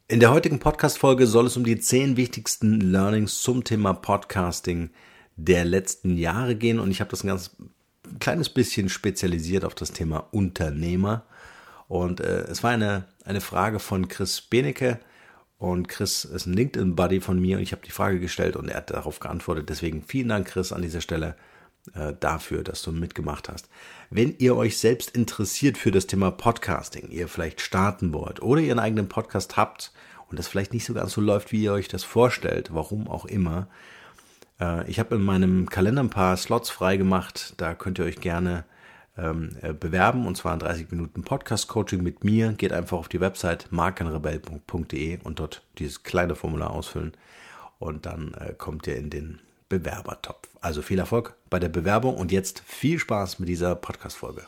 In der heutigen Podcast-Folge soll es um die 10 wichtigsten Learnings zum Thema Podcasting der letzten Jahre gehen und ich habe das ein ganz kleines bisschen spezialisiert auf das Thema Unternehmer und es war eine Frage von Chris Benecke und Chris ist ein LinkedIn-Buddy von mir und ich habe die Frage gestellt und er hat darauf geantwortet. Deswegen vielen Dank, Chris, an dieser Stelle dafür, dass du mitgemacht hast. Wenn ihr euch selbst interessiert für das Thema Podcasting, ihr vielleicht starten wollt oder ihr einen eigenen Podcast habt und das vielleicht nicht so ganz so läuft, wie ihr euch das vorstellt, warum auch immer, ich habe in meinem Kalender ein paar Slots frei gemacht, da könnt ihr euch gerne bewerben und zwar ein 30 Minuten Podcast-Coaching mit mir. Geht einfach auf die Website markenrebell.de und dort dieses kleine Formular ausfüllen und dann kommt ihr in den Bewerbertopf. Also viel Erfolg bei der Bewerbung und jetzt viel Spaß mit dieser Podcast-Folge.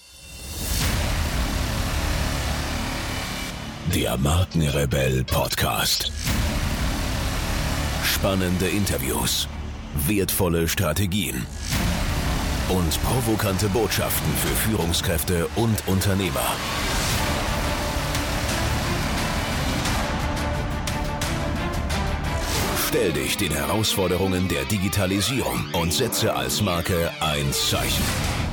Der Markenrebell Podcast. Spannende Interviews, wertvolle Strategien und provokante Botschaften für Führungskräfte und Unternehmer. Stell dich den Herausforderungen der Digitalisierung und setze als Marke ein Zeichen.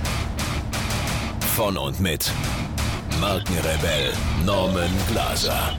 Von und mit Markenrebell Norman Glaser.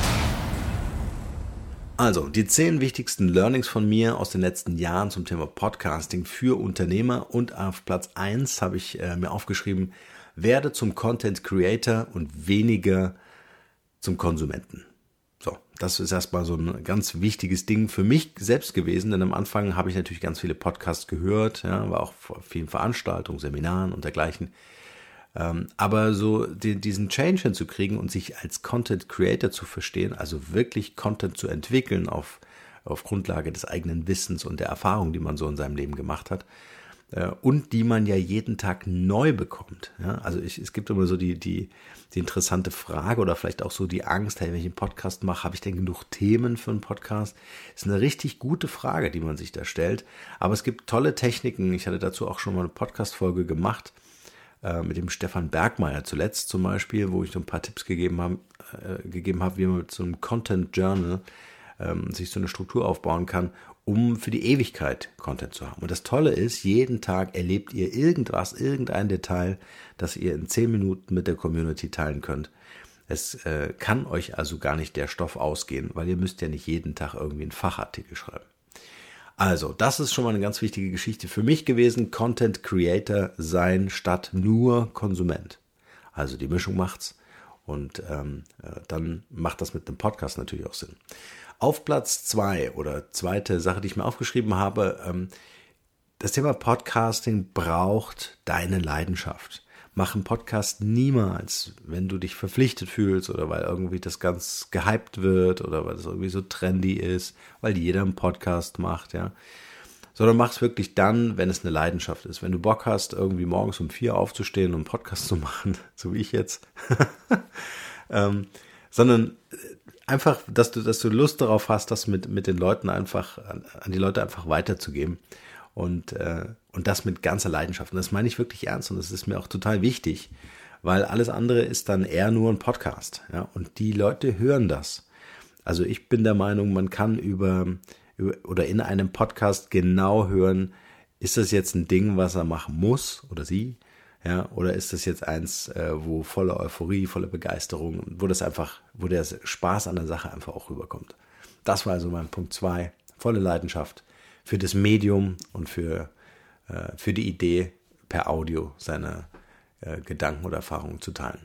Also, die 10 wichtigsten Learnings von mir aus den letzten Jahren zum Thema Podcasting für Unternehmer und auf Platz 1 habe ich mir aufgeschrieben, werde zum Content Creator und weniger zum Konsumenten. So, das ist erstmal so ein ganz wichtiges Ding für mich selbst gewesen, denn am Anfang habe ich natürlich ganz viele Podcasts gehört, ja, war auch vor vielen Veranstaltungen, Seminaren und dergleichen. Aber so diesen Change hinzukriegen und sich als Content Creator zu verstehen, also wirklich Content zu entwickeln auf Grundlage des eigenen Wissens und der Erfahrung, die man so in seinem Leben gemacht hat und die man ja jeden Tag neu bekommt. Ja? Also es gibt immer so die interessante Frage oder vielleicht auch so die Angst, hey, wenn ich einen Podcast mache, habe ich denn genug Themen für einen Podcast? Ist eine richtig gute Frage, die man sich da stellt. Aber es gibt tolle Techniken. Ich hatte dazu auch schon mal eine Podcast-Folge gemacht, mit dem Stefan Bergmeier zuletzt zum Beispiel, wo ich so ein paar Tipps gegeben habe, wie man mit so einem Content Journal sich so eine Struktur aufbauen kann, um für die Ewigkeit Content zu haben. Und das Tolle ist, jeden Tag erlebt ihr irgendein Detail, das ihr in 10 Minuten mit der Community teilen könnt. Es kann euch also gar nicht der Stoff ausgehen, weil ihr müsst ja nicht jeden Tag irgendwie einen Fachartikel schreiben. Also, das ist schon mal eine ganz wichtige Geschichte für mich gewesen, Content Creator sein statt nur Konsument. Also die Mischung macht's und dann macht das mit einem Podcast natürlich auch Sinn. Auf Platz 2 oder zweite Sache, die ich mir aufgeschrieben habe, das Thema Podcasting braucht deine Leidenschaft. Mach einen Podcast niemals, wenn du dich verpflichtet fühlst oder weil irgendwie das ganz gehypt wird oder weil es irgendwie so trendy ist, weil jeder einen Podcast macht, ja. Sondern mach es wirklich dann, wenn es eine Leidenschaft ist. Wenn du Bock hast, irgendwie morgens um 4 aufzustehen und einen Podcast zu machen, so wie ich jetzt, sondern einfach, dass du Lust darauf hast, das mit den Leuten einfach, an die Leute einfach weiterzugeben. Und das mit ganzer Leidenschaft. Und das meine ich wirklich ernst und das ist mir auch total wichtig, weil alles andere ist dann eher nur ein Podcast. Ja? Und die Leute hören das. Also ich bin der Meinung, man kann über oder in einem Podcast genau hören, ist das jetzt ein Ding, was er machen muss oder sie, ja, oder ist das jetzt eins, wo voller Euphorie, voller Begeisterung, wo der Spaß an der Sache einfach auch rüberkommt. Das war also mein Punkt 2, volle Leidenschaft für das Medium und für die Idee, per Audio seine Gedanken oder Erfahrungen zu teilen.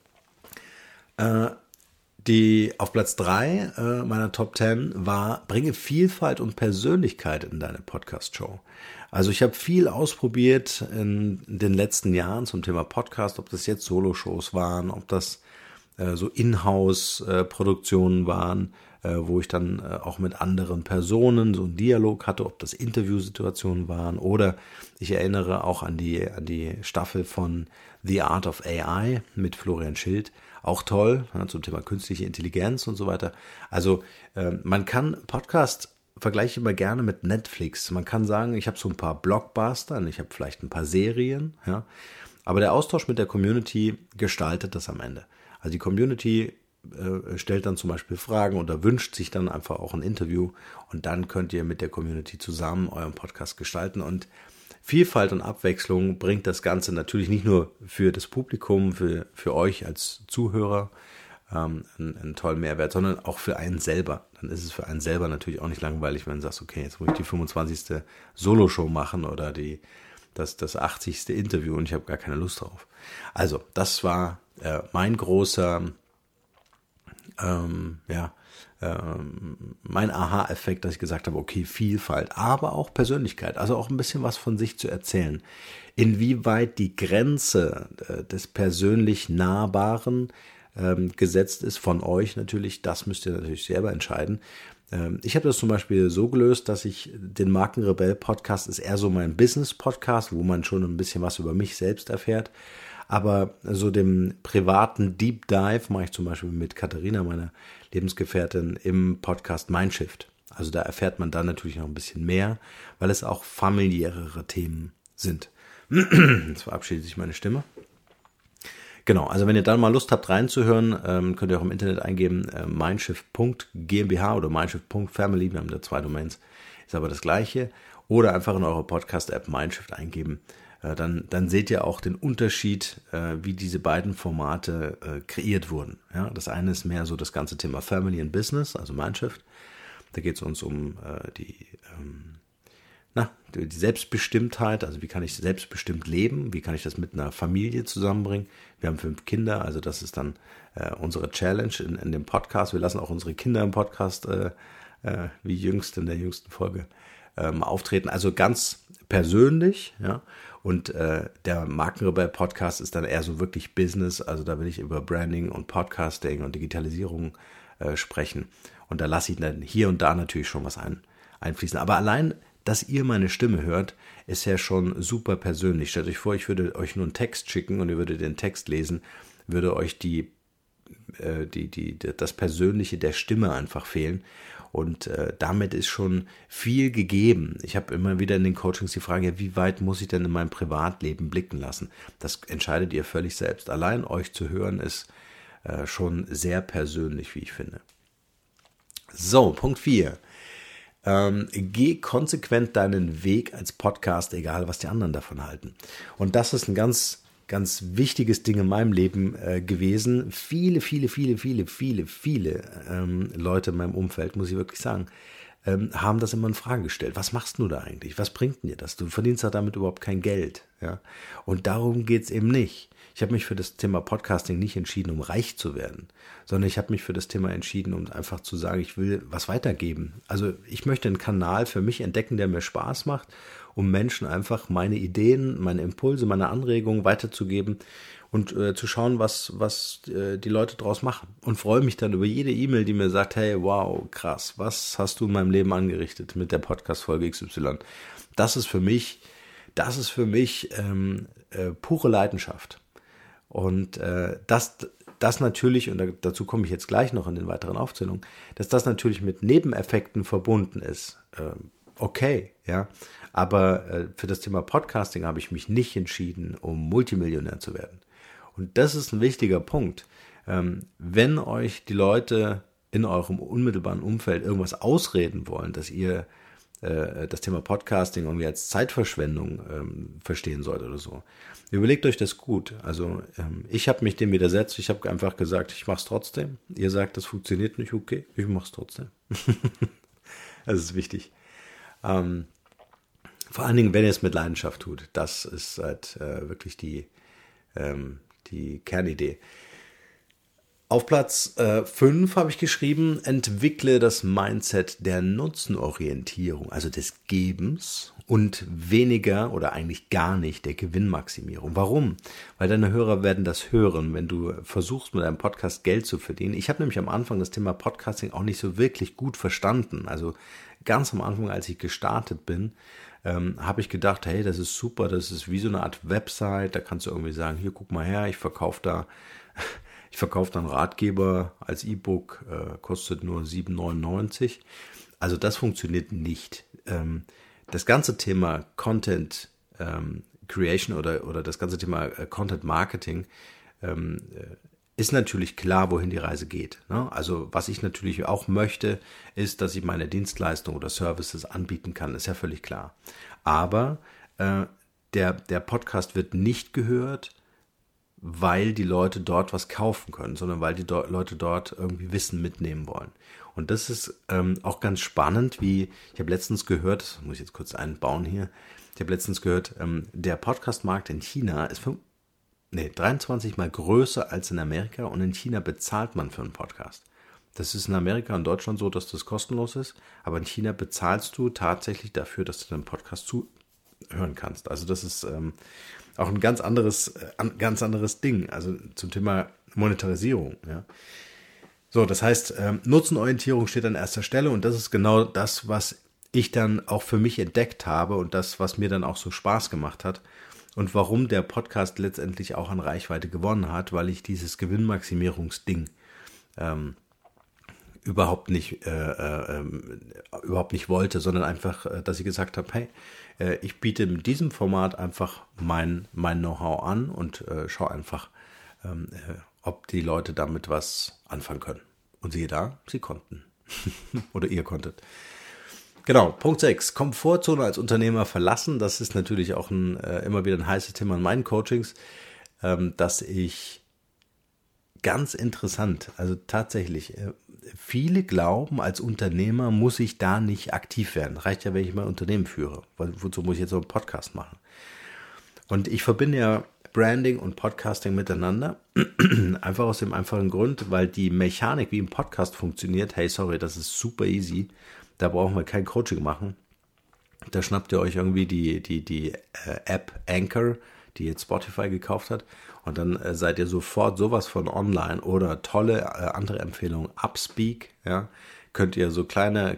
Auf Platz 3 meiner Top 10 war, bringe Vielfalt und Persönlichkeit in deine Podcast-Show. Also ich habe viel ausprobiert in den letzten Jahren zum Thema Podcast, ob das jetzt Solo-Shows waren, ob das so Inhouse-Produktionen waren, wo ich dann auch mit anderen Personen so einen Dialog hatte, ob das Interviewsituationen waren oder ich erinnere auch an die Staffel von The Art of AI mit Florian Schild, auch toll, zum Thema künstliche Intelligenz und so weiter. Also man kann Podcast vergleiche immer gerne mit Netflix. Man kann sagen, ich habe so ein paar Blockbuster, ich habe vielleicht ein paar Serien, ja, aber der Austausch mit der Community gestaltet das am Ende. Also die Community stellt dann zum Beispiel Fragen oder wünscht sich dann einfach auch ein Interview und dann könnt ihr mit der Community zusammen euren Podcast gestalten und Vielfalt und Abwechslung bringt das Ganze natürlich nicht nur für das Publikum, für euch als Zuhörer einen tollen Mehrwert, sondern auch für einen selber. Dann ist es für einen selber natürlich auch nicht langweilig, wenn du sagst, okay, jetzt muss ich die 25. Solo-Show machen oder das 80. Interview und ich habe gar keine Lust drauf. Also, das war mein großer, mein Aha-Effekt, dass ich gesagt habe, okay, Vielfalt, aber auch Persönlichkeit, also auch ein bisschen was von sich zu erzählen. Inwieweit die Grenze des persönlich Nahbaren gesetzt ist von euch natürlich, das müsst ihr natürlich selber entscheiden. Ich habe das zum Beispiel so gelöst, dass ich den Markenrebell-Podcast ist eher so mein Business-Podcast, wo man schon ein bisschen was über mich selbst erfährt. Aber so dem privaten Deep Dive mache ich zum Beispiel mit Katharina, meiner Lebensgefährtin, im Podcast Mindshift. Also da erfährt man dann natürlich noch ein bisschen mehr, weil es auch familiärere Themen sind. Jetzt verabschiedet sich meine Stimme. Genau, also wenn ihr dann mal Lust habt reinzuhören, könnt ihr auch im Internet eingeben, mindshift.gmbH oder mindshift.family, wir haben da 2 Domains, ist aber das gleiche. Oder einfach in eurer Podcast-App Mindshift eingeben. Dann seht ihr auch den Unterschied, wie diese beiden Formate kreiert wurden. Ja, das eine ist mehr so das ganze Thema Family and Business, also Mindshift. Da geht es uns um die Selbstbestimmtheit, also wie kann ich selbstbestimmt leben, wie kann ich das mit einer Familie zusammenbringen. Wir haben 5 Kinder, also das ist dann unsere Challenge in dem Podcast. Wir lassen auch unsere Kinder im Podcast, wie jüngst in der jüngsten Folge, auftreten. Also ganz persönlich, ja. Und der Markenrebell-Podcast ist dann eher so wirklich Business, also da will ich über Branding und Podcasting und Digitalisierung sprechen. Und da lasse ich dann hier und da natürlich schon was einfließen. Aber allein, dass ihr meine Stimme hört, ist ja schon super persönlich. Stellt euch vor, ich würde euch nur einen Text schicken und ihr würdet den Text lesen, würde euch das Persönliche der Stimme einfach fehlen. Und damit ist schon viel gegeben. Ich habe immer wieder in den Coachings die Frage, ja, wie weit muss ich denn in meinem Privatleben blicken lassen? Das entscheidet ihr völlig selbst. Allein euch zu hören ist schon sehr persönlich, wie ich finde. So, Punkt 4. Geh konsequent deinen Weg als Podcast, egal was die anderen davon halten. Und das ist ein ganz wichtiges Ding in meinem Leben gewesen. Viele Leute in meinem Umfeld, muss ich wirklich sagen, haben das immer in Frage gestellt. Was machst du da eigentlich? Was bringt dir das? Du verdienst ja damit überhaupt kein Geld. Ja? Und darum geht's eben nicht. Ich habe mich für das Thema Podcasting nicht entschieden, um reich zu werden, sondern ich habe mich für das Thema entschieden, um einfach zu sagen, ich will was weitergeben. Also ich möchte einen Kanal für mich entdecken, der mir Spaß macht, um Menschen einfach meine Ideen, meine Impulse, meine Anregungen weiterzugeben und zu schauen, was die Leute draus machen. Und freue mich dann über jede E-Mail, die mir sagt, hey, wow, krass, was hast du in meinem Leben angerichtet mit der Podcast-Folge XY? Das ist für mich pure Leidenschaft. Und das natürlich, und dazu komme ich jetzt gleich noch in den weiteren Aufzählungen, dass das natürlich mit Nebeneffekten verbunden ist. Okay, ja, aber für das Thema Podcasting habe ich mich nicht entschieden, um Multimillionär zu werden. Und das ist ein wichtiger Punkt. Wenn euch die Leute in eurem unmittelbaren Umfeld irgendwas ausreden wollen, dass ihr das Thema Podcasting irgendwie als Zeitverschwendung verstehen sollt oder so. Überlegt euch das gut. Also ich habe mich dem widersetzt. Ich habe einfach gesagt, ich mache es trotzdem. Ihr sagt, das funktioniert nicht, okay, ich mache es trotzdem. Das ist wichtig. Vor allen Dingen, wenn ihr es mit Leidenschaft tut. Das ist halt wirklich die Kernidee. Auf Platz 5 habe ich geschrieben, entwickle das Mindset der Nutzenorientierung, also des Gebens und weniger oder eigentlich gar nicht der Gewinnmaximierung. Warum? Weil deine Hörer werden das hören, wenn du versuchst, mit deinem Podcast Geld zu verdienen. Ich habe nämlich am Anfang das Thema Podcasting auch nicht so wirklich gut verstanden. Also ganz am Anfang, als ich gestartet bin, habe ich gedacht, hey, das ist super, das ist wie so eine Art Website, da kannst du irgendwie sagen, hier, guck mal her, ich verkaufe da einen Ratgeber als E-Book, kostet nur 7,99. Also das funktioniert nicht. Das ganze Thema Content Creation oder das ganze Thema Content Marketing ist natürlich klar, wohin die Reise geht. Ne? Also was ich natürlich auch möchte, ist, dass ich meine Dienstleistung oder Services anbieten kann, ist ja völlig klar. Aber der Podcast wird nicht gehört, weil die Leute dort was kaufen können, sondern weil die Leute dort irgendwie Wissen mitnehmen wollen. Und das ist auch ganz spannend, ich habe letztens gehört, das muss ich jetzt kurz einbauen hier, ich habe letztens gehört, der Podcast-Markt in China ist 23 mal größer als in Amerika und in China bezahlt man für einen Podcast. Das ist in Amerika und Deutschland so, dass das kostenlos ist, aber in China bezahlst du tatsächlich dafür, dass du deinen Podcast zuhören kannst. Also das ist auch ein ganz anderes Ding, also zum Thema Monetarisierung. Ja. So, das heißt, Nutzenorientierung steht an erster Stelle und das ist genau das, was ich dann auch für mich entdeckt habe und das, was mir dann auch so Spaß gemacht hat. Und warum der Podcast letztendlich auch an Reichweite gewonnen hat, weil ich dieses Gewinnmaximierungsding überhaupt nicht wollte, sondern einfach, dass ich gesagt habe, hey, ich biete mit diesem Format einfach mein Know-how an und schaue einfach, ob die Leute damit was anfangen können. Und siehe da, sie konnten. Oder ihr konntet. Genau, Punkt 6. Komfortzone als Unternehmer verlassen. Das ist natürlich auch immer wieder ein heißes Thema in meinen Coachings, dass ich ganz interessant, also tatsächlich, viele glauben, als Unternehmer muss ich da nicht aktiv werden. Reicht ja, wenn ich mein Unternehmen führe. Wozu muss ich jetzt so einen Podcast machen? Und ich verbinde ja Branding und Podcasting miteinander. Einfach aus dem einfachen Grund, weil die Mechanik, wie ein Podcast funktioniert, hey, sorry, das ist super easy. Da brauchen wir kein Coaching machen. Da schnappt ihr euch irgendwie die App Anchor, die jetzt Spotify gekauft hat. Und dann seid ihr sofort sowas von online oder tolle andere Empfehlungen. Upspeak, ja, könnt ihr so kleine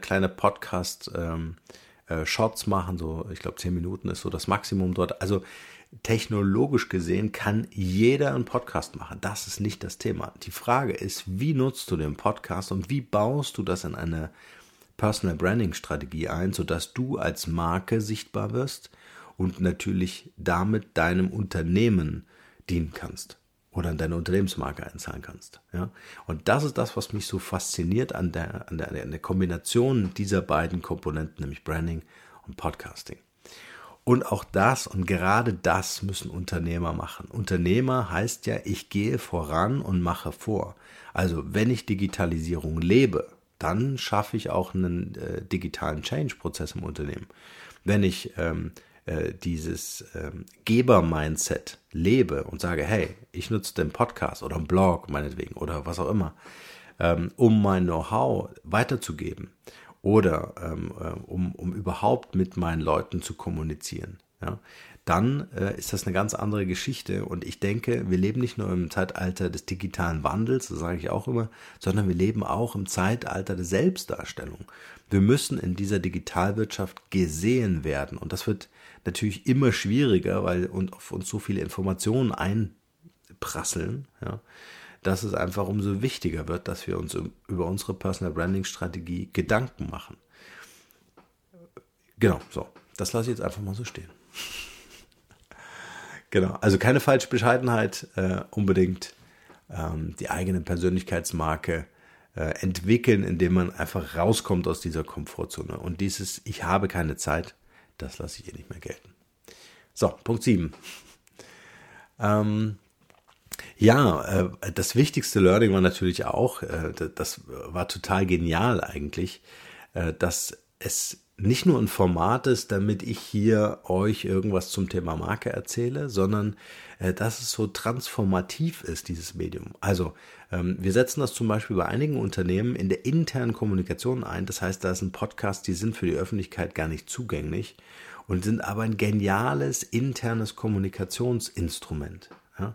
Podcast-Shots machen. So, ich glaube 10 Minuten ist so das Maximum dort. Also technologisch gesehen kann jeder einen Podcast machen. Das ist nicht das Thema. Die Frage ist, wie nutzt du den Podcast und wie baust du das in eine Personal Branding Strategie ein, sodass du als Marke sichtbar wirst und natürlich damit deinem Unternehmen dienen kannst oder deine Unternehmensmarke einzahlen kannst. Ja? Und das ist das, was mich so fasziniert an der Kombination dieser beiden Komponenten, nämlich Branding und Podcasting. Und auch das und gerade das müssen Unternehmer machen. Unternehmer heißt ja, ich gehe voran und mache vor. Also wenn ich Digitalisierung lebe, dann schaffe ich auch einen digitalen Change-Prozess im Unternehmen. Wenn ich dieses Geber-Mindset lebe und sage, hey, ich nutze den Podcast oder einen Blog meinetwegen oder was auch immer, um mein Know-how weiterzugeben oder um überhaupt mit meinen Leuten zu kommunizieren, ja, dann ist das eine ganz andere Geschichte. Und ich denke, wir leben nicht nur im Zeitalter des digitalen Wandels, das sage ich auch immer, sondern wir leben auch im Zeitalter der Selbstdarstellung. Wir müssen in dieser Digitalwirtschaft gesehen werden. Und das wird natürlich immer schwieriger, weil auf uns so viele Informationen einprasseln, ja, dass es einfach umso wichtiger wird, dass wir uns über unsere Personal Branding Strategie Gedanken machen. Genau, so. Das lasse ich jetzt einfach mal so stehen. Genau, also keine falsche Bescheidenheit, unbedingt die eigene Persönlichkeitsmarke entwickeln, indem man einfach rauskommt aus dieser Komfortzone. Und dieses Ich habe keine Zeit, das lasse ich hier nicht mehr gelten. So, Punkt 7. Das wichtigste Learning war natürlich auch, das war total genial eigentlich, dass es nicht nur ein Format ist, damit ich hier euch irgendwas zum Thema Marke erzähle, sondern dass es so transformativ ist, dieses Medium. Also wir setzen das zum Beispiel bei einigen Unternehmen in der internen Kommunikation ein. Das heißt, da ist ein Podcast, die sind für die Öffentlichkeit gar nicht zugänglich und sind aber ein geniales internes Kommunikationsinstrument. Ja?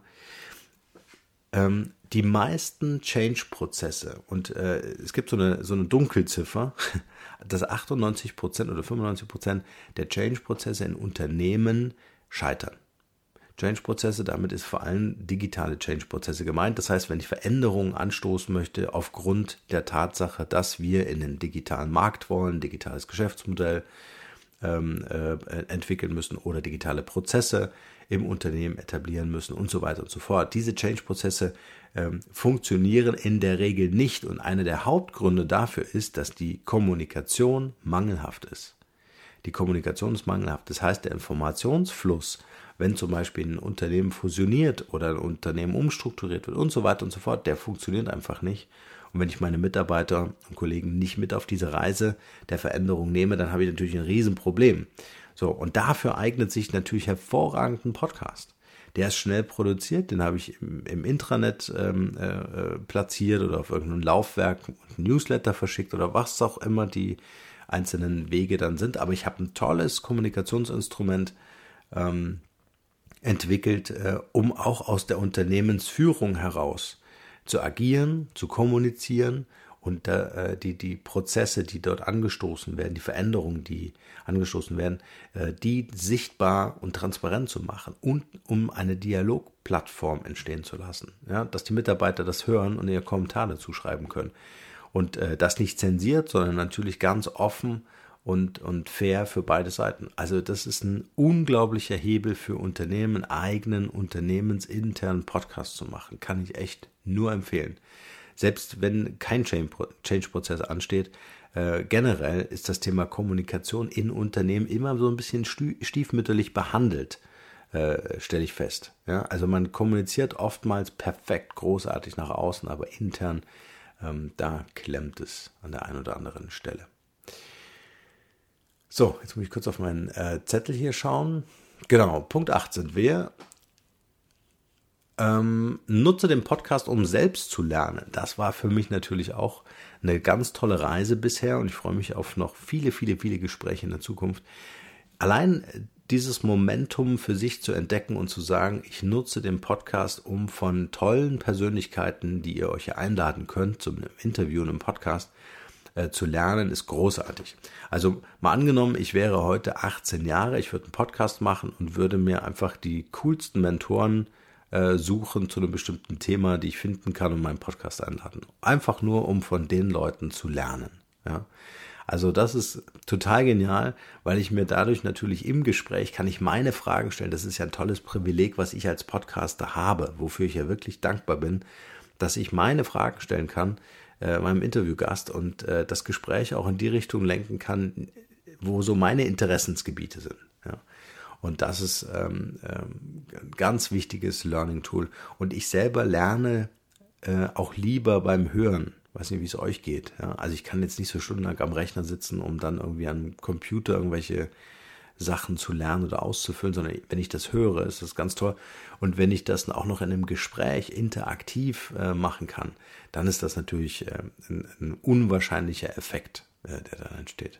Die meisten Change-Prozesse, und es gibt so eine Dunkelziffer, dass 98% oder 95% der Change-Prozesse in Unternehmen scheitern. Change-Prozesse, damit ist vor allem digitale Change-Prozesse gemeint. Das heißt, wenn ich Veränderungen anstoßen möchte aufgrund der Tatsache, dass wir in den digitalen Markt wollen, digitales Geschäftsmodell, entwickeln müssen oder digitale Prozesse im Unternehmen etablieren müssen und so weiter und so fort. Diese Change-Prozesse funktionieren in der Regel nicht und einer der Hauptgründe dafür ist, dass die Kommunikation mangelhaft ist. Die Kommunikation ist mangelhaft. Das heißt, der Informationsfluss, wenn zum Beispiel ein Unternehmen fusioniert oder ein Unternehmen umstrukturiert wird und so weiter und so fort, der funktioniert einfach nicht. Und wenn ich meine Mitarbeiter und Kollegen nicht mit auf diese Reise der Veränderung nehme, dann habe ich natürlich ein Riesenproblem. So, und dafür eignet sich natürlich hervorragend ein Podcast. Der ist schnell produziert, den habe ich im Intranet platziert oder auf irgendeinem Laufwerk, ein Newsletter verschickt oder was auch immer die einzelnen Wege dann sind. Aber ich habe ein tolles Kommunikationsinstrument entwickelt, um auch aus der Unternehmensführung heraus zu agieren, zu kommunizieren und die Prozesse, die dort angestoßen werden, die Veränderungen, die angestoßen werden, die sichtbar und transparent zu machen und um eine Dialogplattform entstehen zu lassen. Ja, dass die Mitarbeiter das hören und ihre Kommentare dazu schreiben können. Und das nicht zensiert, sondern natürlich ganz offen und fair für beide Seiten. Also das ist ein unglaublicher Hebel für Unternehmen, einen eigenen unternehmensinternen Podcast zu machen. Kann ich echt nur empfehlen. Selbst wenn kein Change-Prozess ansteht, generell ist das Thema Kommunikation in Unternehmen immer so ein bisschen stiefmütterlich behandelt, stelle ich fest. Ja, also man kommuniziert oftmals perfekt, großartig nach außen, aber intern, da klemmt es an der einen oder anderen Stelle. So, jetzt muss ich kurz auf meinen Zettel hier schauen. Genau, Punkt 8 sind wir. Nutze den Podcast, um selbst zu lernen. Das war für mich natürlich auch eine ganz tolle Reise bisher und ich freue mich auf noch viele, viele, viele Gespräche in der Zukunft. Allein dieses Momentum für sich zu entdecken und zu sagen, ich nutze den Podcast, um von tollen Persönlichkeiten, die ihr euch einladen könnt, zum Interview und einem Podcast zu lernen, ist großartig. Also mal angenommen, ich wäre heute 18 Jahre, ich würde einen Podcast machen und würde mir einfach die coolsten Mentoren suchen zu einem bestimmten Thema, die ich finden kann und meinen Podcast einladen. Einfach nur, um von den Leuten zu lernen. Ja? Also das ist total genial, weil ich mir dadurch natürlich im Gespräch kann ich meine Fragen stellen. Das ist ja ein tolles Privileg, was ich als Podcaster habe, wofür ich ja wirklich dankbar bin, dass ich meine Fragen stellen kann, meinem Interviewgast und das Gespräch auch in die Richtung lenken kann, wo so meine Interessensgebiete sind. Ja. Und das ist ein ganz wichtiges Learning-Tool. Und ich selber lerne auch lieber beim Hören. Ich weiß nicht, wie es euch geht. Ja? Also ich kann jetzt nicht so stundenlang am Rechner sitzen, um dann irgendwie am Computer irgendwelche Sachen zu lernen oder auszufüllen, sondern wenn ich das höre, ist das ganz toll. Und wenn ich das auch noch in einem Gespräch interaktiv machen kann, dann ist das natürlich ein unwahrscheinlicher Effekt, der dann entsteht.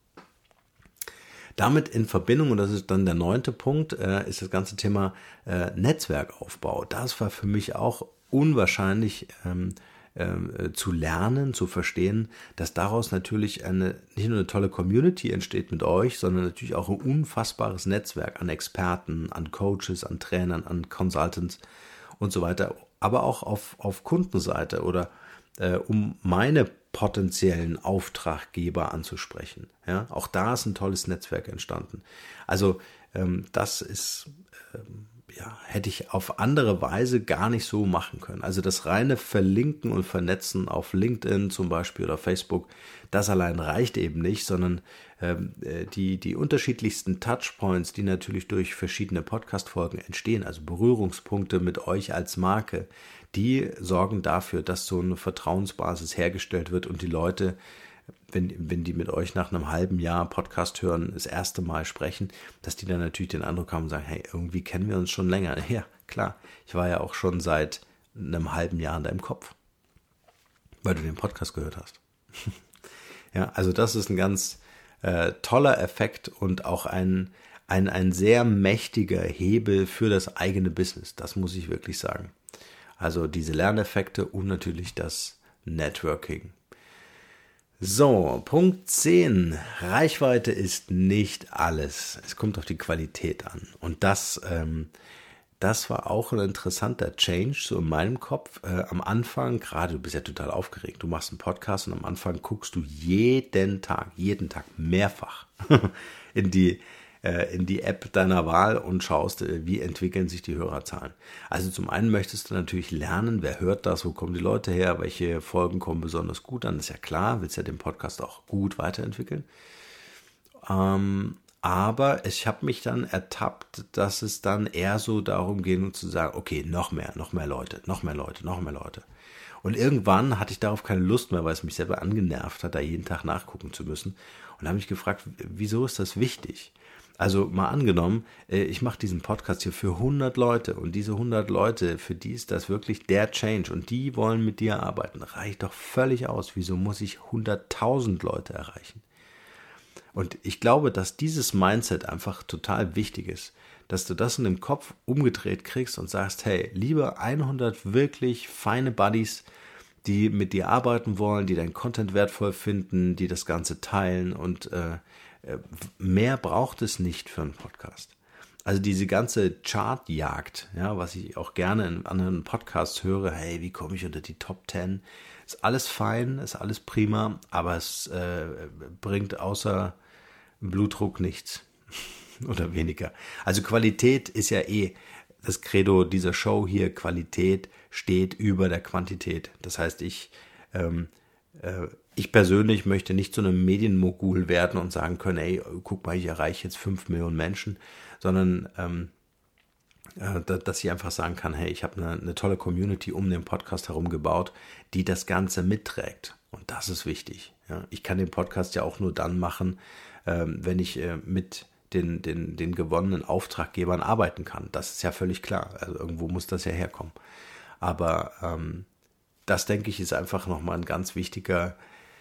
Damit in Verbindung, und das ist dann der 9. Punkt, ist das ganze Thema Netzwerkaufbau. Das war für mich auch unwahrscheinlich zu lernen, zu verstehen, dass daraus natürlich nicht nur eine tolle Community entsteht mit euch, sondern natürlich auch ein unfassbares Netzwerk an Experten, an Coaches, an Trainern, an Consultants und so weiter, aber auch auf Kundenseite oder um meine potenziellen Auftraggeber anzusprechen. Ja, auch da ist ein tolles Netzwerk entstanden. Also das ist hätte ich auf andere Weise gar nicht so machen können. Also das reine Verlinken und Vernetzen auf LinkedIn zum Beispiel oder Facebook, das allein reicht eben nicht, sondern die unterschiedlichsten Touchpoints, die natürlich durch verschiedene Podcast-Folgen entstehen, also Berührungspunkte mit euch als Marke, die sorgen dafür, dass so eine Vertrauensbasis hergestellt wird und die Leute, wenn die mit euch nach einem halben Jahr Podcast hören, das erste Mal sprechen, dass die dann natürlich den Eindruck haben und sagen, hey, irgendwie kennen wir uns schon länger. Ja, klar, ich war ja auch schon seit einem halben Jahr in deinem Kopf, weil du den Podcast gehört hast. Ja, also das ist ein ganz toller Effekt und auch ein sehr mächtiger Hebel für das eigene Business. Das muss ich wirklich sagen. Also diese Lerneffekte und natürlich das Networking. So, Punkt 10. Reichweite ist nicht alles. Es kommt auf die Qualität an. Und das das war auch ein interessanter Change so in meinem Kopf. Am Anfang, gerade du bist ja total aufgeregt, du machst einen Podcast und am Anfang guckst du jeden Tag mehrfach in die App deiner Wahl und schaust, wie entwickeln sich die Hörerzahlen. Also zum einen möchtest du natürlich lernen, wer hört das, wo kommen die Leute her, welche Folgen kommen besonders gut an, das ist ja klar, willst ja den Podcast auch gut weiterentwickeln. Aber ich habe mich dann ertappt, dass es dann eher so darum ging, zu sagen, okay, noch mehr Leute. Und irgendwann hatte ich darauf keine Lust mehr, weil es mich selber angenervt hat, da jeden Tag nachgucken zu müssen. Und habe mich gefragt, wieso ist das wichtig? Also mal angenommen, ich mache diesen Podcast hier für 100 Leute und diese 100 Leute, für die ist das wirklich der Change und die wollen mit dir arbeiten. Reicht doch völlig aus. Wieso muss ich 100.000 Leute erreichen? Und ich glaube, dass dieses Mindset einfach total wichtig ist, dass du das in dem Kopf umgedreht kriegst und sagst, hey, lieber 100 wirklich feine Buddies, die mit dir arbeiten wollen, die deinen Content wertvoll finden, die das Ganze teilen und mehr braucht es nicht für einen Podcast. Also diese ganze Chartjagd, ja, was ich auch gerne in anderen Podcasts höre, hey, wie komme ich unter die Top 10? Ist alles fein, ist alles prima, aber es bringt außer Blutdruck nichts oder weniger. Also Qualität ist ja das Credo dieser Show hier, Qualität steht über der Quantität. Das heißt, ich persönlich möchte nicht zu einem Medienmogul werden und sagen können, ey, guck mal, ich erreiche jetzt 5 Millionen Menschen, sondern dass ich einfach sagen kann, hey, ich habe eine tolle Community um den Podcast herum gebaut, die das Ganze mitträgt. Und das ist wichtig. Ja. Ich kann den Podcast ja auch nur dann machen, wenn ich mit den gewonnenen Auftraggebern arbeiten kann. Das ist ja völlig klar. Also irgendwo muss das ja herkommen. Aber das, denke ich, ist einfach nochmal ein ganz wichtiger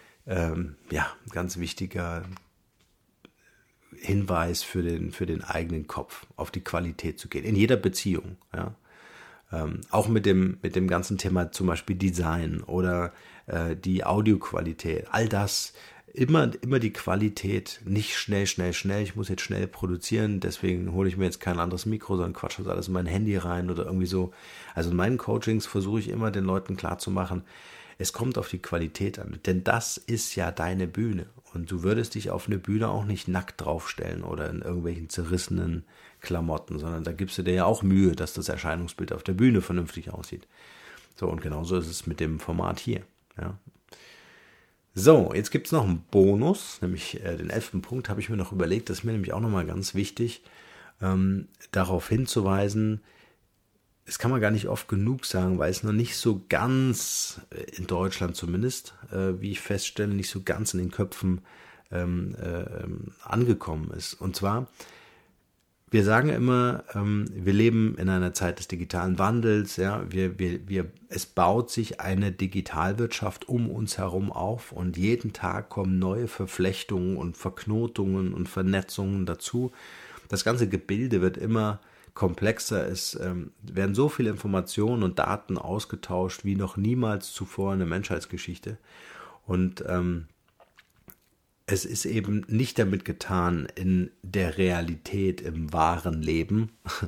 Hinweis für den eigenen Kopf, auf die Qualität zu gehen. In jeder Beziehung, ja. Auch mit dem ganzen Thema zum Beispiel Design oder die Audioqualität, all das, immer die Qualität, nicht schnell, ich muss jetzt schnell produzieren, deswegen hole ich mir jetzt kein anderes Mikro, sondern quatsche das alles in mein Handy rein oder irgendwie so. Also in meinen Coachings versuche ich immer den Leuten klarzumachen, es kommt auf die Qualität an, denn das ist ja deine Bühne und du würdest dich auf eine Bühne auch nicht nackt draufstellen oder in irgendwelchen zerrissenen Klamotten, sondern da gibst du dir ja auch Mühe, dass das Erscheinungsbild auf der Bühne vernünftig aussieht. So, und genauso ist es mit dem Format hier, ja. So, jetzt gibt es noch einen Bonus, nämlich den 11. Punkt habe ich mir noch überlegt, das ist mir nämlich auch nochmal ganz wichtig, darauf hinzuweisen, das kann man gar nicht oft genug sagen, weil es noch nicht so ganz, in Deutschland zumindest, wie ich feststelle, nicht so ganz in den Köpfen angekommen ist. Und zwar, wir sagen immer, wir leben in einer Zeit des digitalen Wandels, ja, es baut sich eine Digitalwirtschaft um uns herum auf und jeden Tag kommen neue Verflechtungen und Verknotungen und Vernetzungen dazu. Das ganze Gebilde wird immer komplexer, es werden so viele Informationen und Daten ausgetauscht wie noch niemals zuvor in der Menschheitsgeschichte und es ist eben nicht damit getan, in der Realität, im wahren Leben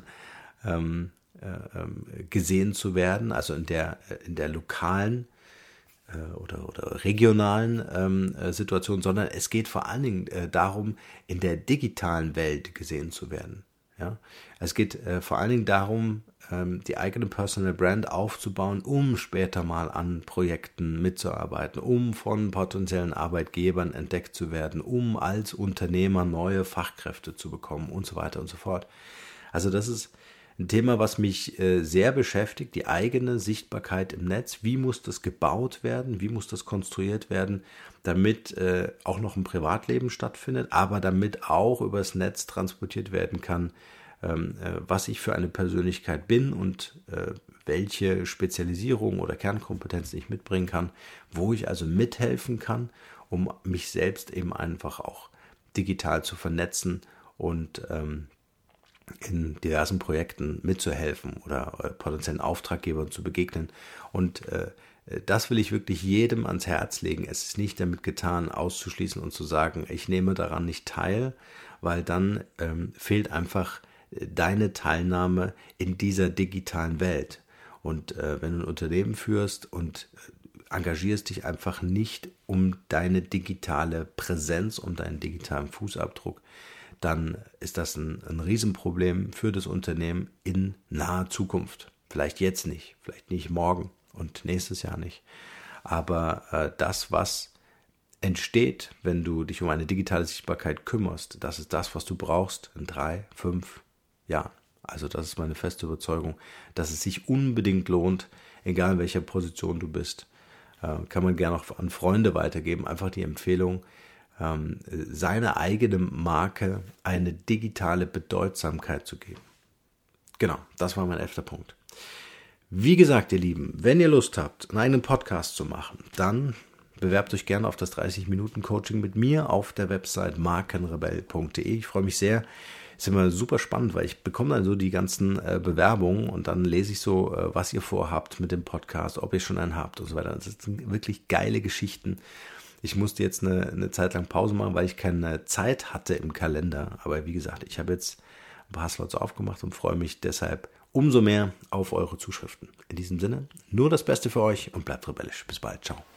gesehen zu werden, also in der lokalen oder regionalen Situation, sondern es geht vor allen Dingen darum, in der digitalen Welt gesehen zu werden. Ja? Es geht vor allen Dingen darum, die eigene Personal Brand aufzubauen, um später mal an Projekten mitzuarbeiten, um von potenziellen Arbeitgebern entdeckt zu werden, um als Unternehmer neue Fachkräfte zu bekommen und so weiter und so fort. Also das ist ein Thema, was mich sehr beschäftigt, die eigene Sichtbarkeit im Netz. Wie muss das gebaut werden? Wie muss das konstruiert werden, damit auch noch ein Privatleben stattfindet, aber damit auch übers Netz transportiert werden kann, was ich für eine Persönlichkeit bin und welche Spezialisierung oder Kernkompetenzen ich mitbringen kann, wo ich also mithelfen kann, um mich selbst eben einfach auch digital zu vernetzen und in diversen Projekten mitzuhelfen oder potenziellen Auftraggebern zu begegnen. Und das will ich wirklich jedem ans Herz legen. Es ist nicht damit getan, auszuschließen und zu sagen, ich nehme daran nicht teil, weil dann fehlt einfach deine Teilnahme in dieser digitalen Welt. Und wenn du ein Unternehmen führst und engagierst dich einfach nicht um deine digitale Präsenz, um deinen digitalen Fußabdruck, dann ist das ein Riesenproblem für das Unternehmen in naher Zukunft. Vielleicht jetzt nicht, vielleicht nicht morgen und nächstes Jahr nicht. Aber das, was entsteht, wenn du dich um eine digitale Sichtbarkeit kümmerst, das ist das, was du brauchst in 3, 5 Jahren. Also das ist meine feste Überzeugung, dass es sich unbedingt lohnt, egal in welcher Position du bist. Kann man gerne auch an Freunde weitergeben. Einfach die Empfehlung, seine eigene Marke eine digitale Bedeutsamkeit zu geben. Genau, das war mein 11. Punkt. Wie gesagt, ihr Lieben, wenn ihr Lust habt, einen eigenen Podcast zu machen, dann bewerbt euch gerne auf das 30-Minuten-Coaching mit mir auf der Website markenrebell.de. Ich freue mich sehr. Ist immer super spannend, weil ich bekomme dann so die ganzen Bewerbungen und dann lese ich so, was ihr vorhabt mit dem Podcast, ob ihr schon einen habt und so weiter. Das sind wirklich geile Geschichten. Ich musste jetzt eine Zeit lang Pause machen, weil ich keine Zeit hatte im Kalender. Aber wie gesagt, ich habe jetzt ein paar Slots aufgemacht und freue mich deshalb umso mehr auf eure Zuschriften. In diesem Sinne, nur das Beste für euch und bleibt rebellisch. Bis bald. Ciao.